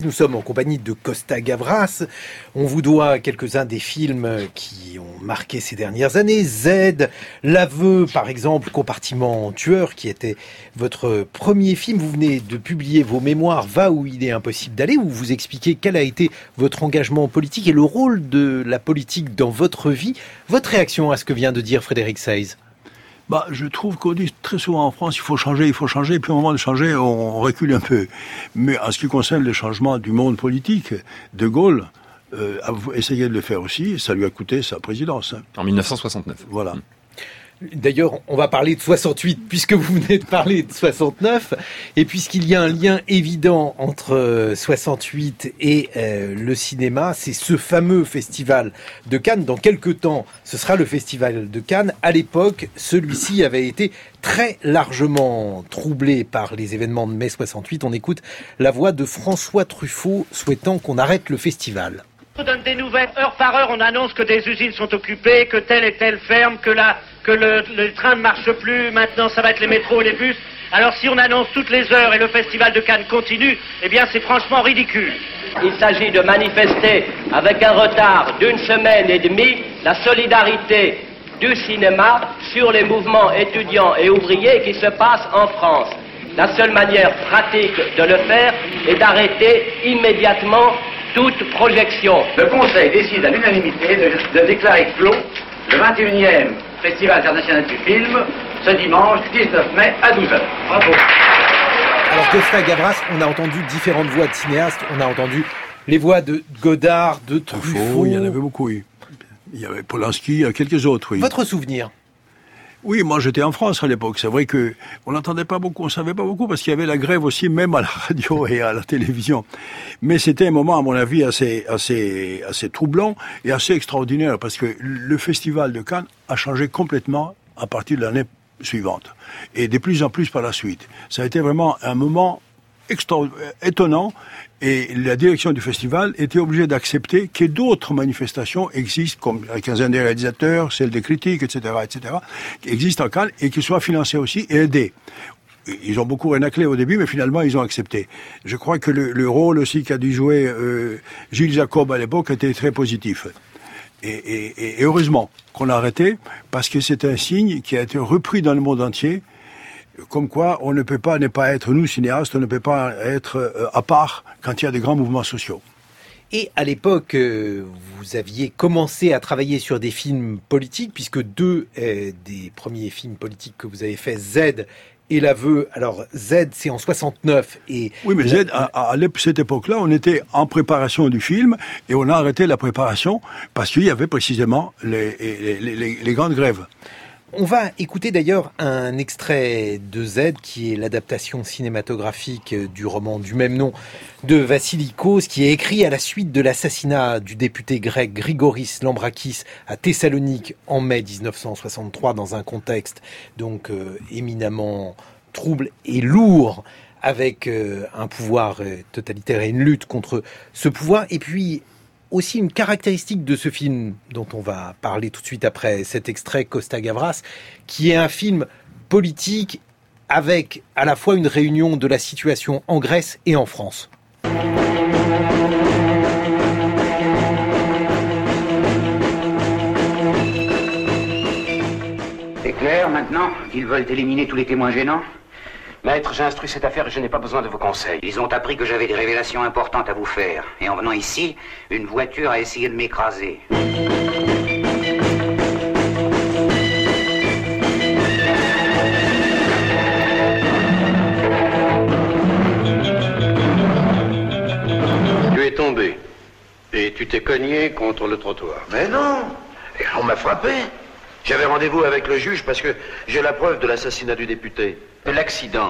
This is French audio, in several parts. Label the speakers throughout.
Speaker 1: nous sommes en compagnie de Costa Gavras. On vous doit quelques-uns des films qui ont marqué ces dernières années. Z, L'aveu, par exemple, Compartiment tueur, qui était votre premier film. Vous venez de publier vos mémoires, Va où il est impossible d'aller, où vous expliquez quel a été votre engagement politique et le rôle de la politique dans votre vie. Votre réaction à ce que vient de dire Frédéric Seyss?
Speaker 2: Je trouve qu'on dit très souvent en France, il faut changer, et puis au moment de changer, on recule un peu. Mais en ce qui concerne le changement du monde politique, De Gaulle a essayé de le faire aussi, et ça lui a coûté sa présidence.
Speaker 3: En 1969.
Speaker 2: Voilà.
Speaker 1: D'ailleurs, on va parler de 68, puisque vous venez de parler de 69, et puisqu'il y a un lien évident entre 68 et le cinéma, c'est ce fameux festival de Cannes. Dans quelques temps, ce sera le festival de Cannes. À l'époque, celui-ci avait été très largement troublé par les événements de mai 68. On écoute la voix de François Truffaut souhaitant qu'on arrête le festival.
Speaker 4: On donne des nouvelles, heure par heure, on annonce que des usines sont occupées, que telle et telle ferme, que le train ne marche plus, maintenant ça va être les métros, les bus. Alors si on annonce toutes les heures et le festival de Cannes continue, eh bien c'est franchement ridicule.
Speaker 5: Il s'agit de manifester avec un retard d'une semaine et demie la solidarité du cinéma sur les mouvements étudiants et ouvriers qui se passent en France. La seule manière pratique de le faire est d'arrêter immédiatement toute projection.
Speaker 6: Le Conseil décide à l'unanimité de déclarer clos le 21e Festival international du film ce dimanche 19 mai à 12h. Bravo.
Speaker 1: Alors Costa Gavras, on a entendu différentes voix de cinéastes, on a entendu les voix de Godard, de Truffaut.
Speaker 2: Il y en avait beaucoup, oui. Il y avait Polanski, il y a quelques autres, oui.
Speaker 1: Votre souvenir?
Speaker 2: Oui, moi j'étais en France à l'époque. C'est vrai que on n'entendait pas beaucoup, on savait pas beaucoup parce qu'il y avait la grève aussi, même à la radio et à la télévision. Mais c'était un moment, à mon avis, assez troublant et assez extraordinaire parce que le festival de Cannes a changé complètement à partir de l'année suivante et de plus en plus par la suite. Ça a été vraiment un moment étonnant et la direction du festival était obligée d'accepter que d'autres manifestations existent, comme la quinzaine des réalisateurs, celle des critiques, etc., qui existent en Cannes et qui soient financées aussi et aidées. Ils ont beaucoup renaclé au début, mais finalement, ils ont accepté. Je crois que le rôle aussi qu'a dû jouer Gilles Jacob à l'époque était très positif. Et heureusement qu'on l'a arrêté, parce que c'est un signe qui a été repris dans le monde entier, comme quoi on ne peut pas ne pas être, nous cinéastes, on ne peut pas être à part quand il y a des grands mouvements sociaux.
Speaker 1: Et à l'époque, vous aviez commencé à travailler sur des films politiques, puisque deux des premiers films politiques que vous avez fait, Z et L'aveu. Alors Z, c'est en 69. Et
Speaker 2: oui, mais Z, à cette époque-là, on était en préparation du film et on a arrêté la préparation parce qu'il y avait précisément les grandes grèves.
Speaker 1: On va écouter d'ailleurs un extrait de Z, qui est l'adaptation cinématographique du roman du même nom de Vassili Kos, qui est écrit à la suite de l'assassinat du député grec Grigoris Lambrakis à Thessalonique en mai 1963, dans un contexte donc éminemment trouble et lourd, avec un pouvoir totalitaire et une lutte contre ce pouvoir. Et puis aussi une caractéristique de ce film dont on va parler tout de suite après cet extrait, Costa Gavras, qui est un film politique avec à la fois une réunion de la situation en Grèce et en France.
Speaker 6: C'est clair maintenant? Ils veulent éliminer tous les témoins gênants?
Speaker 7: Maître, j'ai instruit cette affaire et je n'ai pas besoin de vos conseils.
Speaker 6: Ils ont appris que j'avais des révélations importantes à vous faire. Et en venant ici, une voiture a essayé de m'écraser.
Speaker 7: Tu es tombé. Et tu t'es cogné contre le trottoir.
Speaker 6: Mais non! Et on m'a frappé. J'avais rendez-vous avec le juge parce que j'ai la preuve de l'assassinat du député.
Speaker 7: De l'accident.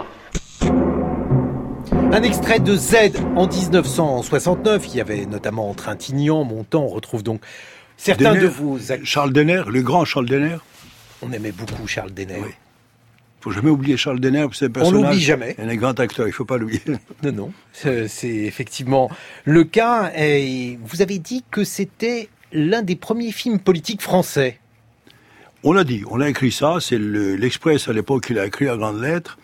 Speaker 1: Un extrait de Z en 1969. Il y avait notamment Trintignant, Montand. On retrouve donc certains
Speaker 2: Denner,
Speaker 1: de vos...
Speaker 2: Charles Denner, le grand Charles Denner.
Speaker 1: On aimait beaucoup Charles Denner.
Speaker 2: Oui. Faut jamais oublier Charles Denner, c'est un personnage.
Speaker 1: On l'oublie jamais.
Speaker 2: Il est un grand acteur, il faut pas l'oublier.
Speaker 1: Non, c'est effectivement le cas. Et vous avez dit que c'était l'un des premiers films politiques français.
Speaker 2: On l'a dit, on a écrit ça, c'est l'Express à l'époque qui l'a écrit à grandes lettres,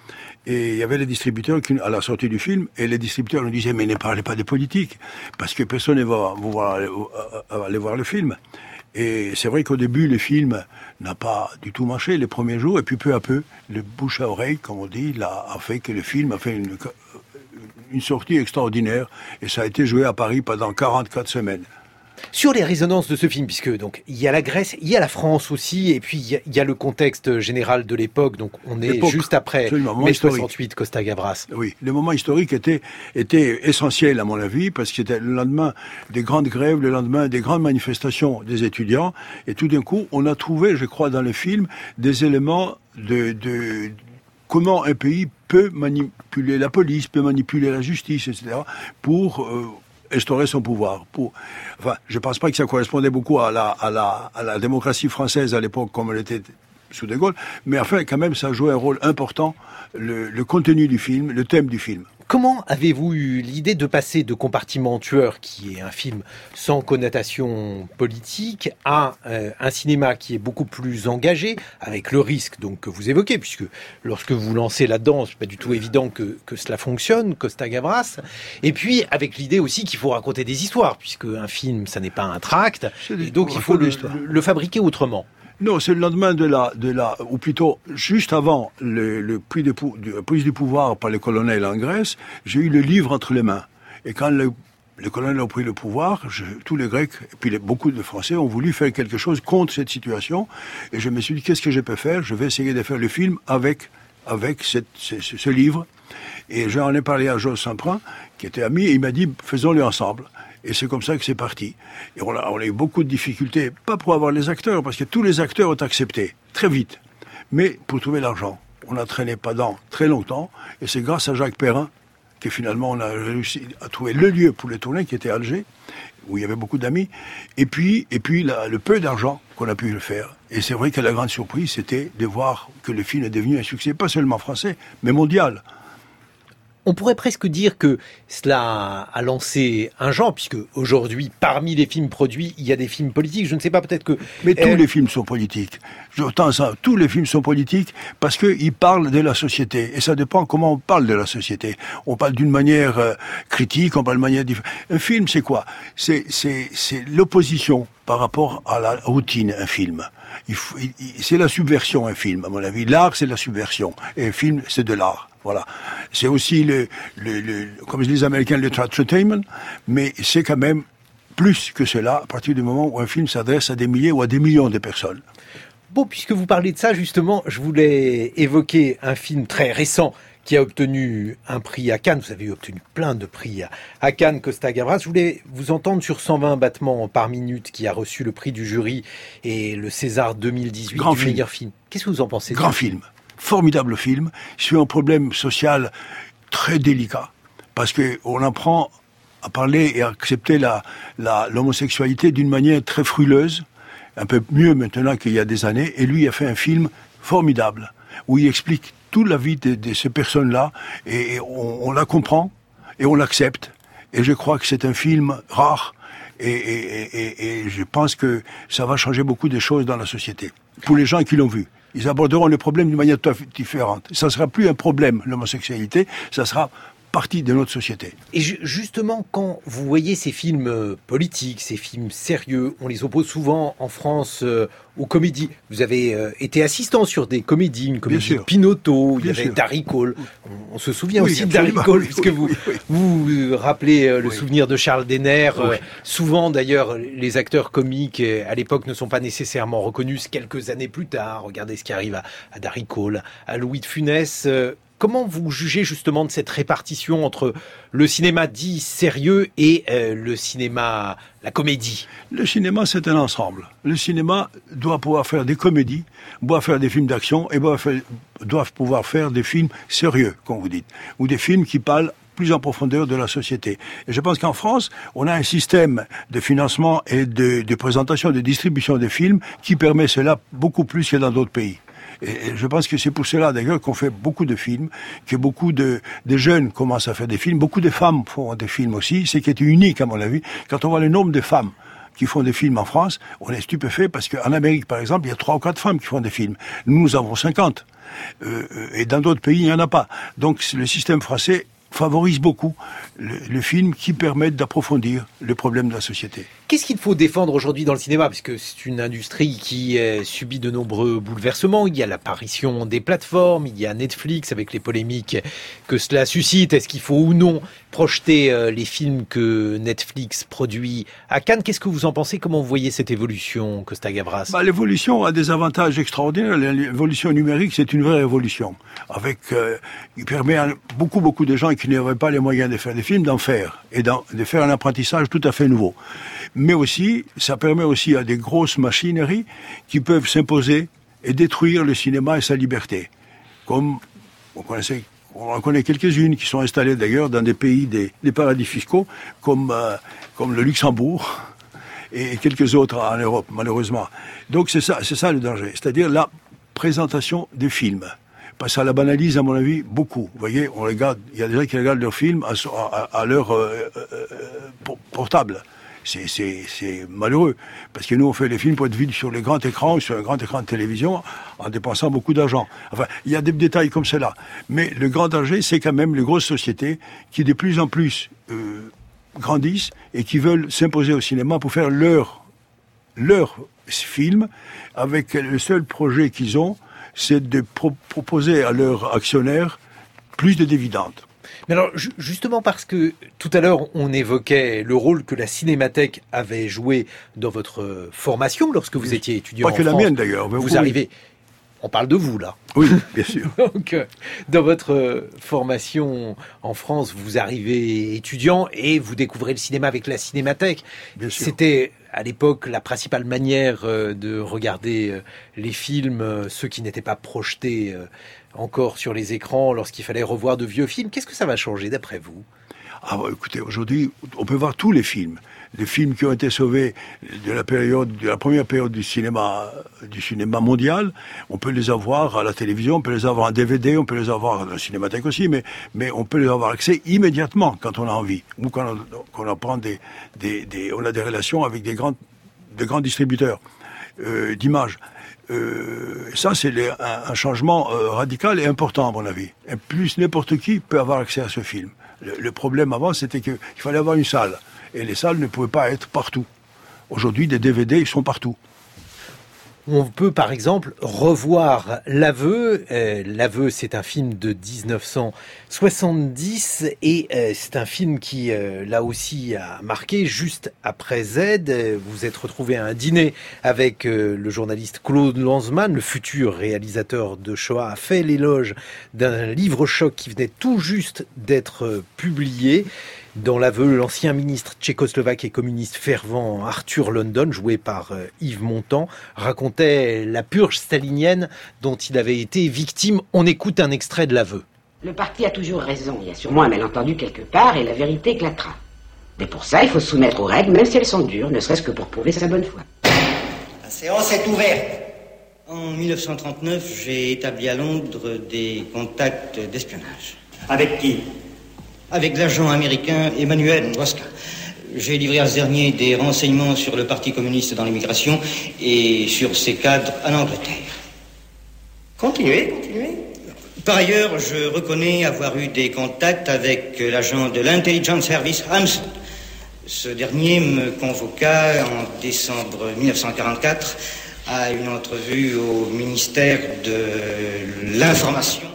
Speaker 2: Et il y avait les distributeurs qui, à la sortie du film, et les distributeurs nous disaient, mais ne parlez pas de politique, parce que personne ne va aller voir le film. Et c'est vrai qu'au début, le film n'a pas du tout marché les premiers jours, et puis peu à peu, le bouche à oreille, comme on dit, a fait que le film a fait une sortie extraordinaire, et ça a été joué à Paris pendant 44 semaines.
Speaker 1: Sur les résonances de ce film, puisque donc il y a la Grèce, il y a la France aussi, et puis il y a le contexte général de l'époque, donc on est juste après mai 68, Costa Gavras.
Speaker 2: Oui, le moment historique était essentiel à mon avis, parce que c'était le lendemain des grandes grèves, le lendemain des grandes manifestations des étudiants, et tout d'un coup, on a trouvé, je crois, dans le film, des éléments de comment un pays peut manipuler la police, peut manipuler la justice, etc., pour instaurer son pouvoir. Enfin, je pense pas que ça correspondait beaucoup à la démocratie française à l'époque, comme elle était sous De Gaulle, mais enfin, quand même, ça a joué un rôle important, le contenu du film, le thème du film.
Speaker 1: Comment avez-vous eu l'idée de passer de Compartiment tueur, qui est un film sans connotation politique, à un cinéma qui est beaucoup plus engagé, avec le risque donc que vous évoquez, puisque lorsque vous lancez là-dedans, c'est pas du tout évident que cela fonctionne, Costa Gavras, et puis avec l'idée aussi qu'il faut raconter des histoires, puisque un film, ça n'est pas un tract, et donc il faut le fabriquer autrement.
Speaker 2: Non, c'est le lendemain ou plutôt juste avant le prise du pouvoir par les colonels en Grèce, j'ai eu le livre entre les mains. Et quand les colonels ont pris le pouvoir, tous les Grecs, et puis beaucoup de Français ont voulu faire quelque chose contre cette situation. Et je me suis dit, qu'est-ce que je peux faire? Je vais essayer de faire le film avec ce livre. Et j'en ai parlé à Georges Samprin, qui était ami, et il m'a dit, faisons-le ensemble. Et c'est comme ça que c'est parti. Et on a eu beaucoup de difficultés, pas pour avoir les acteurs, parce que tous les acteurs ont accepté, très vite, mais pour trouver l'argent. On a traîné pendant très longtemps, et c'est grâce à Jacques Perrin que finalement on a réussi à trouver le lieu pour les tourner, qui était Alger, où il y avait beaucoup d'amis, et puis le peu d'argent qu'on a pu le faire. Et c'est vrai que la grande surprise, c'était de voir que le film est devenu un succès, pas seulement français, mais mondial.
Speaker 1: On pourrait presque dire que cela a lancé un genre, puisque aujourd'hui, parmi les films produits, il y a des films politiques. Je ne sais pas, peut-être que...
Speaker 2: Mais tous les films sont politiques. J'entends ça. Tous les films sont politiques parce qu'ils parlent de la société. Et ça dépend comment on parle de la société. On parle d'une manière critique, on parle d'une manière différente. Un film, c'est quoi? C'est l'opposition par rapport à la routine, un film. C'est la subversion, un film, à mon avis. L'art, c'est la subversion. Et un film, c'est de l'art. Voilà. C'est aussi comme disent les Américains, le entertainment, mais c'est quand même plus que cela à partir du moment où un film s'adresse à des milliers ou à des millions de personnes.
Speaker 1: Bon, puisque vous parlez de ça, justement, je voulais évoquer un film très récent qui a obtenu un prix à Cannes. Vous avez obtenu plein de prix à Cannes, Costa Gavras. Je voulais vous entendre sur 120 battements par minute, qui a reçu le prix du jury et le César 2018 du meilleur film. Qu'est-ce que vous en pensez?
Speaker 2: Grand film. Formidable film, sur un problème social très délicat, parce que on apprend à parler et à accepter l'homosexualité d'une manière très fruleuse, un peu mieux maintenant qu'il y a des années, et lui a fait un film formidable, où il explique toute la vie de ces personnes-là, et on la comprend, et on l'accepte, et je crois que c'est un film rare, et je pense que ça va changer beaucoup de choses dans la société, pour les gens qui l'ont vu. Ils aborderont le problème d'une manière différente. Ça ne sera plus un problème, l'homosexualité, ça sera partie de notre société.
Speaker 1: Et justement, quand vous voyez ces films politiques, ces films sérieux, on les oppose souvent en France aux comédies. Vous avez été assistant sur des comédies, une comédie de Pinotto, il y avait Darry Cole. On se souvient aussi de Darry Cole, puisque vous rappelez le souvenir de Charles Denner. Souvent, d'ailleurs, les acteurs comiques, à l'époque, ne sont pas nécessairement reconnus quelques années plus tard. Regardez ce qui arrive à Darry Cole, à Louis de Funès. Comment vous jugez justement de cette répartition entre le cinéma dit sérieux et le cinéma, la comédie?
Speaker 2: Le cinéma, c'est un ensemble. Le cinéma doit pouvoir faire des comédies, doit faire des films d'action et doit pouvoir faire des films sérieux, comme vous dites, ou des films qui parlent plus en profondeur de la société. Et je pense qu'en France, on a un système de financement et de présentation, de distribution des films qui permet cela beaucoup plus que dans d'autres pays. Et je pense que c'est pour cela, d'ailleurs, qu'on fait beaucoup de films, que beaucoup de jeunes commencent à faire des films, beaucoup de femmes font des films aussi, ce qui est unique, à mon avis, quand on voit le nombre de femmes qui font des films en France, on est stupéfait parce qu'en Amérique, par exemple, il y a 3 ou 4 femmes qui font des films. Nous avons 50. Et dans d'autres pays, il n'y en a pas. Donc le système français favorise beaucoup le film qui permet d'approfondir les problèmes de la société.
Speaker 1: Qu'est-ce qu'il faut défendre aujourd'hui dans le cinéma? Parce que c'est une industrie qui subit de nombreux bouleversements. Il y a l'apparition des plateformes, il y a Netflix avec les polémiques que cela suscite. Est-ce qu'il faut ou non projeter les films que Netflix produit à Cannes? Qu'est-ce que vous en pensez? Comment vous voyez cette évolution, Costa Gavras?
Speaker 2: L'évolution a des avantages extraordinaires. L'évolution numérique, c'est une vraie révolution. Il permet à beaucoup de gens qui n'avaient pas les moyens de faire des films d'en faire et de faire un apprentissage tout à fait nouveau. Mais aussi, ça permet aussi à des grosses machineries qui peuvent s'imposer et détruire le cinéma et sa liberté. Comme on en connaît quelques-unes qui sont installées d'ailleurs dans des pays des paradis fiscaux, comme le Luxembourg et quelques autres en Europe, malheureusement. Donc c'est ça le danger, c'est-à-dire la présentation des films. Parce que ça la banalise, à mon avis, beaucoup. Vous voyez, il y a des gens qui regardent leurs films à leur portable. C'est malheureux. Parce que nous, on fait les films pour être vus sur les grands écrans, sur un grand écran de télévision, en dépensant beaucoup d'argent. Enfin, il y a des détails comme cela. Mais le grand danger, c'est quand même les grosses sociétés qui, de plus en plus, grandissent et qui veulent s'imposer au cinéma pour faire leur film avec le seul projet qu'ils ont, c'est de proposer à leurs actionnaires plus de dividendes.
Speaker 1: Mais alors, justement parce que tout à l'heure, on évoquait le rôle que la Cinémathèque avait joué dans votre formation lorsque vous étiez étudiant en France.
Speaker 2: Pas que la mienne d'ailleurs.
Speaker 1: Vous arrivez... On parle de vous, là.
Speaker 2: Oui, bien sûr.
Speaker 1: Donc, dans votre formation en France, vous arrivez étudiant et vous découvrez le cinéma avec la Cinémathèque.
Speaker 2: Bien sûr.
Speaker 1: C'était, à l'époque, la principale manière de regarder les films, ceux qui n'étaient pas projetés encore sur les écrans lorsqu'il fallait revoir de vieux films. Qu'est-ce que ça va changer, d'après vous?
Speaker 2: Écoutez, aujourd'hui, on peut voir tous les films qui ont été sauvés de la première période du cinéma mondial. On peut les avoir à la télévision, on peut les avoir en DVD, on peut les avoir dans la Cinémathèque aussi, mais on peut les avoir accès immédiatement quand on a envie, ou quand on apprend on a des relations avec des grands distributeurs d'images. Ça, c'est un changement radical et important, à mon avis. Et plus n'importe qui peut avoir accès à ce film. Le problème avant, c'était qu'il fallait avoir une salle. Et les salles ne pouvaient pas être partout. Aujourd'hui, des DVD, ils sont partout.
Speaker 1: On peut, par exemple, revoir L'Aveu. L'Aveu, c'est un film de 1970 et c'est un film qui, là aussi, a marqué juste après Z. Vous êtes retrouvé à un dîner avec le journaliste Claude Lanzmann, le futur réalisateur de Shoah, a fait l'éloge d'un livre-choc qui venait tout juste d'être publié. Dans L'Aveu, l'ancien ministre tchécoslovaque et communiste fervent Arthur London, joué par Yves Montand, racontait la purge stalinienne dont il avait été victime. On écoute un extrait de L'Aveu.
Speaker 3: Le parti a toujours raison. Il y a sûrement un malentendu quelque part et la vérité éclatera. Mais pour ça, il faut se soumettre aux règles, même si elles sont dures, ne serait-ce que pour prouver sa bonne foi.
Speaker 8: La séance est ouverte. En 1939, j'ai établi à Londres des contacts d'espionnage. Avec qui? Avec l'agent américain Emmanuel Mosca. J'ai livré à ce dernier des renseignements sur le Parti communiste dans l'immigration et sur ses cadres en Angleterre. Continuez. Par ailleurs, je reconnais avoir eu des contacts avec l'agent de l'Intelligence Service Hanson. Ce dernier me convoqua en décembre 1944 à une entrevue au ministère de l'Information.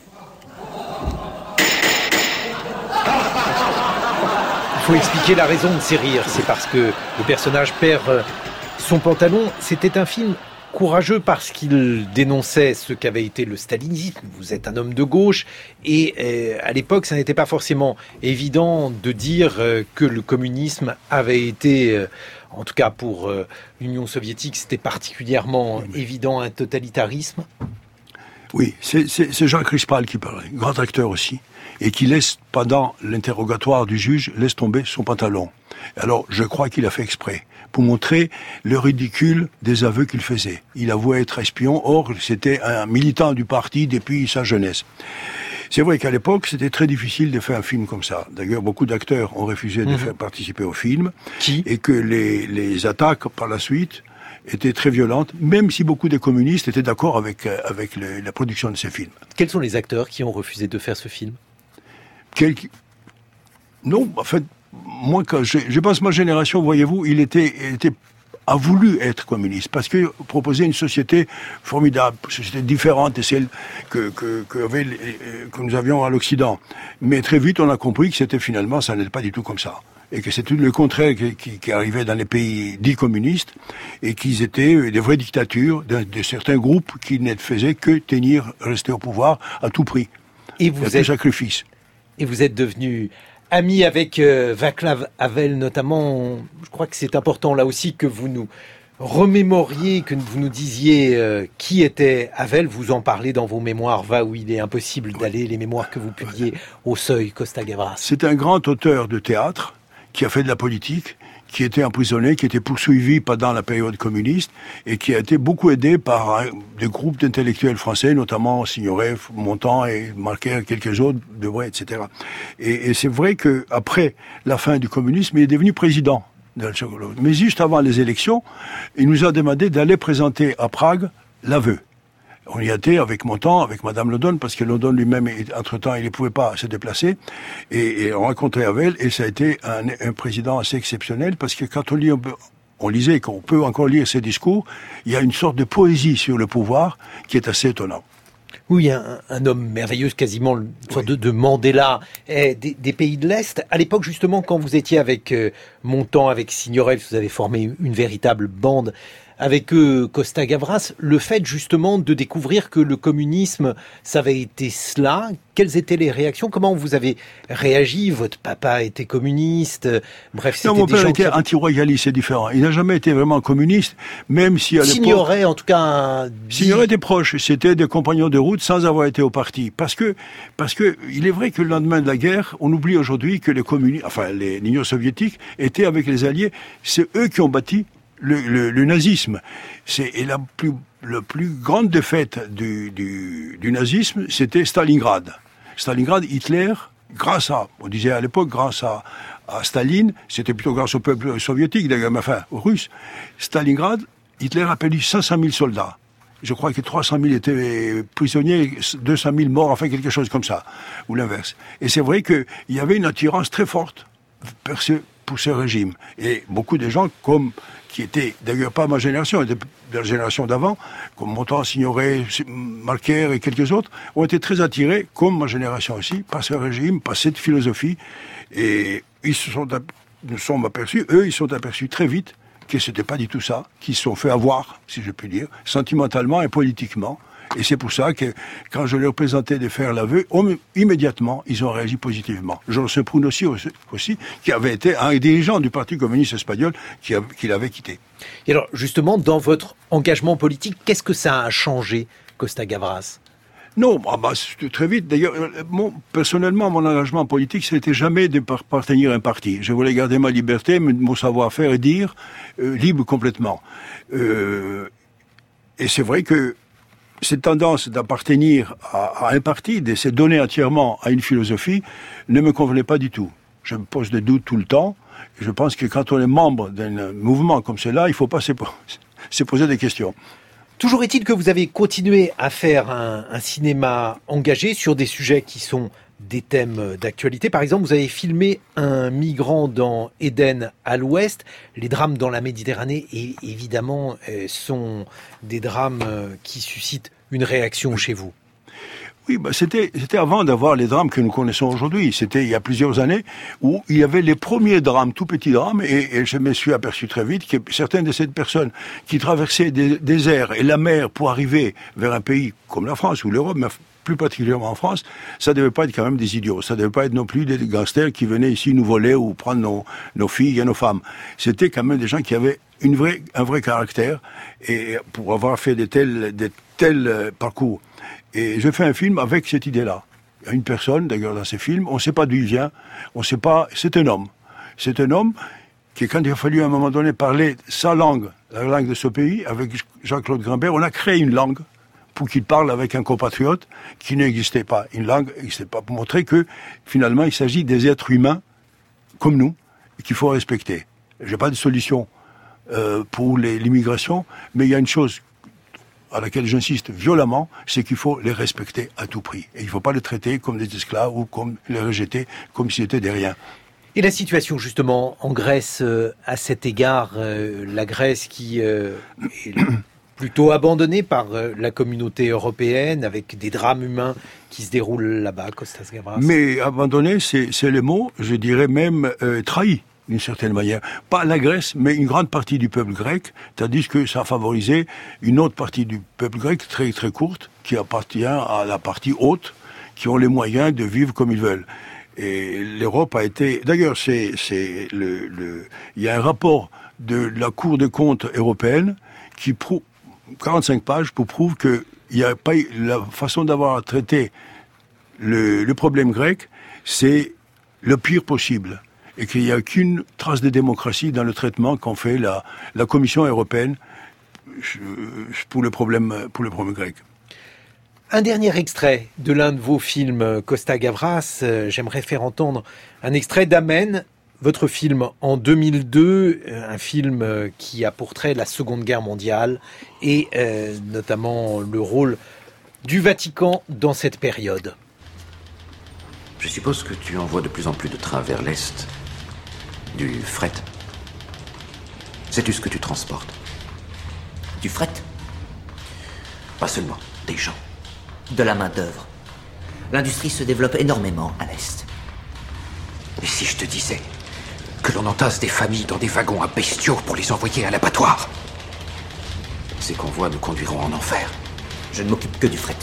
Speaker 1: Il faut expliquer la raison de ces rires. C'est parce que le personnage perd son pantalon. C'était un film courageux parce qu'il dénonçait ce qu'avait été le stalinisme. Vous êtes un homme de gauche et à l'époque, ça n'était pas forcément évident de dire que le communisme avait été, en tout cas pour l'Union soviétique, c'était particulièrement évident, un totalitarisme.
Speaker 2: Oui, c'est Jacques Rispal qui parlait, grand acteur aussi, et qui laisse, pendant l'interrogatoire du juge, laisse tomber son pantalon. Alors, je crois qu'il a fait exprès, pour montrer le ridicule des aveux qu'il faisait. Il avouait être espion, or, c'était un militant du parti depuis sa jeunesse. C'est vrai qu'à l'époque, c'était très difficile de faire un film comme ça. D'ailleurs, beaucoup d'acteurs ont refusé de faire participer au film. Et que les attaques par la suite étaient très violentes, même si beaucoup de communistes étaient d'accord avec la production de ces films.
Speaker 1: Quels sont les acteurs qui ont refusé de faire ce film?
Speaker 2: Non, en fait, moi, quand je pense ma génération, voyez-vous, a voulu être communiste parce que proposait une société formidable, une société différente de celle que nous avions à l'Occident. Mais très vite, on a compris que c'était finalement, ça n'était pas du tout comme ça. Et que c'était le contraire qui arrivait dans les pays dits communistes et qu'ils étaient des vraies dictatures de certains groupes qui ne faisaient que rester au pouvoir à tout prix.
Speaker 1: Et vous êtes
Speaker 2: sacrifice.
Speaker 1: Et vous êtes devenu ami avec Václav Havel notamment. Je crois que c'est important là aussi que vous nous remémoriez, que vous nous disiez qui était Havel. Vous en parlez dans vos mémoires, Va où il est impossible d'aller, les mémoires que vous publiez au Seuil, Costa-Gavras.
Speaker 2: C'est un grand auteur de théâtre qui a fait de la politique, qui était emprisonné, qui était poursuivi pendant la période communiste et qui a été beaucoup aidé par des groupes d'intellectuels français, notamment Signoret, Montand et Marquer, quelques autres, Debray, etc. Et c'est vrai qu'après la fin du communisme, il est devenu président de la Tchécoslovaquie. Mais juste avant les élections, il nous a demandé d'aller présenter à Prague l'aveu. On y était avec Montand, avec Madame Lodon, parce que Lodon lui-même, entre-temps, il ne pouvait pas se déplacer. Et on rencontrait Havel, et ça a été un président assez exceptionnel, parce que quand on lisait, qu'on peut encore lire ses discours, il y a une sorte de poésie sur le pouvoir qui est assez étonnante.
Speaker 1: Oui, un homme merveilleux, quasiment une sorte de Mandela des pays de l'Est. À l'époque, justement, quand vous étiez avec Montand, avec Signoret, vous avez formé une véritable bande avec Costa-Gavras, le fait justement de découvrir que le communisme, ça avait été cela, quelles étaient les réactions? Comment vous avez réagi? Votre papa était communiste, bref, c'était
Speaker 2: mon père était anti-royaliste, c'est différent. Il n'a jamais été vraiment communiste, même si à l'époque...
Speaker 1: Signoret, en tout cas...
Speaker 2: Signoret était proche, c'était des compagnons de route sans avoir été au parti. Parce que il est vrai que le lendemain de la guerre, on oublie aujourd'hui que les communistes, enfin l'Union soviétique, étaient avec les Alliés. C'est eux qui ont bâti le nazisme. Et la plus grande défaite du nazisme, c'était Stalingrad. Stalingrad, Hitler, on disait à l'époque, grâce à Staline, c'était plutôt grâce au peuple soviétique, d'ailleurs, mais enfin, aux Russes. Stalingrad, Hitler a perdu 500 000 soldats. Je crois que 300 000 étaient prisonniers, 200 000 morts, enfin quelque chose comme ça, ou l'inverse. Et c'est vrai qu'il y avait une attirance très forte pour ce régime. Et beaucoup de gens, qui étaient d'ailleurs pas ma génération, de la génération d'avant, comme Montand, Signoret, Marquer et quelques autres, ont été très attirés, comme ma génération aussi, par ce régime, par cette philosophie. Et ils se sont aperçus très vite que c'était pas du tout ça, qu'ils se sont fait avoir, si je puis dire, sentimentalement et politiquement. Et c'est pour ça que, quand je leur présentais de faire l'aveu, immédiatement, ils ont réagi positivement. Georges Proun aussi, qui avait été un dirigeant du Parti communiste espagnol, qui l'avait quitté.
Speaker 1: Et alors, justement, dans votre engagement politique, qu'est-ce que ça a changé, Costa-Gavras?
Speaker 2: Non, c'était très vite. D'ailleurs, personnellement, mon engagement politique, ce n'était jamais de appartenir à un parti. Je voulais garder ma liberté, mon savoir-faire et dire, libre complètement. Et c'est vrai que cette tendance d'appartenir à un parti, de se donner entièrement à une philosophie, ne me convenait pas du tout. Je me pose des doutes tout le temps. Et je pense que quand on est membre d'un mouvement comme cela, il ne faut pas se poser des questions.
Speaker 1: Toujours est-il que vous avez continué à faire un cinéma engagé sur des sujets qui sont des thèmes d'actualité. Par exemple, vous avez filmé un migrant dans Éden à l'ouest. Les drames dans la Méditerranée, évidemment, sont des drames qui suscitent une réaction chez vous.
Speaker 2: Oui, c'était avant d'avoir les drames que nous connaissons aujourd'hui. C'était il y a plusieurs années où il y avait les premiers drames, tout petits drames, et je me suis aperçu très vite que certaines de ces personnes qui traversaient des déserts et la mer pour arriver vers un pays comme la France ou l'Europe, mais plus particulièrement en France, ça devait pas être quand même des idiots. Ça devait pas être non plus des gangsters qui venaient ici nous voler ou prendre nos filles et nos femmes. C'était quand même des gens qui avaient un vrai caractère et pour avoir fait de tels parcours. Et je fais un film avec cette idée-là. Il y a une personne, d'ailleurs, dans ces films, on ne sait pas d'où il vient, on ne sait pas, c'est un homme. C'est un homme qui, quand il a fallu à un moment donné parler sa langue, la langue de ce pays, avec Jean-Claude Grimbert, on a créé une langue pour qu'il parle avec un compatriote qui n'existait pas, une langue n'existait pas, pour montrer que finalement il s'agit des êtres humains comme nous et qu'il faut respecter. J'ai pas de solution pour l'immigration, mais il y a une chose à laquelle j'insiste violemment, c'est qu'il faut les respecter à tout prix. Et il ne faut pas les traiter comme des esclaves ou comme les rejeter comme s'ils étaient des riens.
Speaker 1: Et la situation justement en Grèce à cet égard, la Grèce qui est plutôt abandonnée par la communauté européenne avec des drames humains qui se déroulent là-bas, Kostas Gavras.
Speaker 2: Mais abandonnée, c'est le mot, je dirais même trahi. D'une certaine manière. Pas la Grèce, mais une grande partie du peuple grec, tandis que ça a favorisé une autre partie du peuple grec, très très courte, qui appartient à la partie haute, qui ont les moyens de vivre comme ils veulent. Et l'Europe a été... D'ailleurs, il y a un rapport de la Cour des comptes européenne qui prouve, 45 pages, pour prouver que il y a pas la façon d'avoir traité le problème grec, c'est le pire possible. Et qu'il n'y a qu'une trace de démocratie dans le traitement qu'en fait la Commission européenne pour le problème grec.
Speaker 1: Un dernier extrait de l'un de vos films, Kostas Gavras. J'aimerais faire entendre un extrait d'Amen, votre film en 2002, un film qui a pour trait la Seconde Guerre mondiale et notamment le rôle du Vatican dans cette période.
Speaker 9: Je suppose que tu envoies de plus en plus de trains vers l'Est. Du fret. Sais-tu ce que tu transportes?
Speaker 10: Du fret?
Speaker 9: Pas seulement, des gens.
Speaker 10: De la main-d'œuvre. L'industrie se développe énormément à l'Est.
Speaker 9: Et si je te disais que l'on entasse des familles dans des wagons à bestiaux pour les envoyer à l'abattoir? Ces convois nous conduiront en enfer.
Speaker 10: Je ne m'occupe que du fret.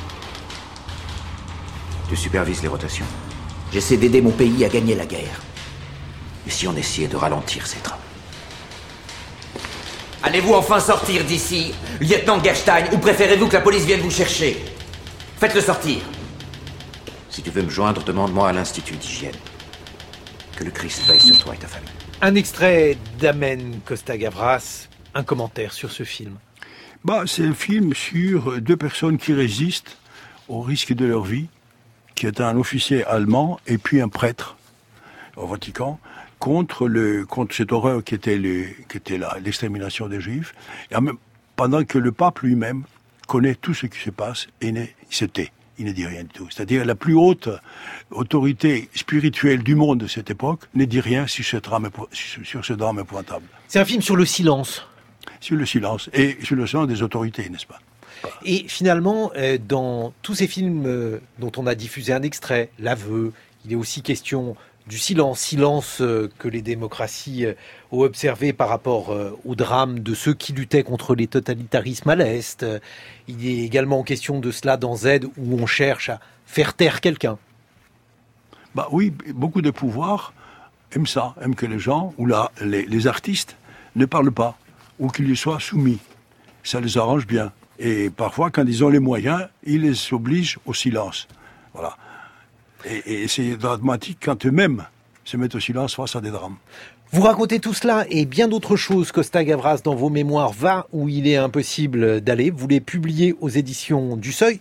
Speaker 9: Tu supervises les rotations.
Speaker 10: J'essaie d'aider mon pays à gagner la guerre.
Speaker 9: Et si on essayait de ralentir ces trains?
Speaker 10: Allez-vous enfin sortir d'ici, lieutenant Gerstein, ou préférez-vous que la police vienne vous chercher? Faites-le sortir.
Speaker 9: Si tu veux me joindre, demande-moi à l'Institut d'hygiène. Que le Christ veille sur toi et ta famille.
Speaker 1: Un extrait d'Amen, Kostas Gavras, un commentaire sur ce film.
Speaker 2: C'est un film sur deux personnes qui résistent au risque de leur vie, qui est un officier allemand et puis un prêtre au Vatican, contre cette horreur qui était l'extermination des Juifs, et pendant que le pape lui-même connaît tout ce qui se passe et il ne dit rien du tout. C'est-à-dire la plus haute autorité spirituelle du monde de cette époque ne dit rien sur ce drame épouvantable.
Speaker 1: C'est un film sur le silence.
Speaker 2: Sur le silence et sur le silence des autorités, n'est-ce pas?
Speaker 1: Et finalement, dans tous ces films dont on a diffusé un extrait, L'Aveu, il est aussi question du silence que les démocraties ont observé par rapport au drame de ceux qui luttaient contre les totalitarismes à l'Est. Il est également question de cela dans Z, où on cherche à faire taire quelqu'un.
Speaker 2: Oui, beaucoup de pouvoirs aiment ça, aiment que les gens, ou les artistes, ne parlent pas, ou qu'ils lui soient soumis. Ça les arrange bien. Et parfois, quand ils ont les moyens, ils les obligent au silence. Voilà. Et c'est dramatique quand eux-mêmes se mettent au silence face à des drames.
Speaker 1: Vous racontez tout cela et bien d'autres choses, Kostas Gavras, dans vos mémoires Va où il est impossible d'aller. Vous les publiez aux éditions du Seuil.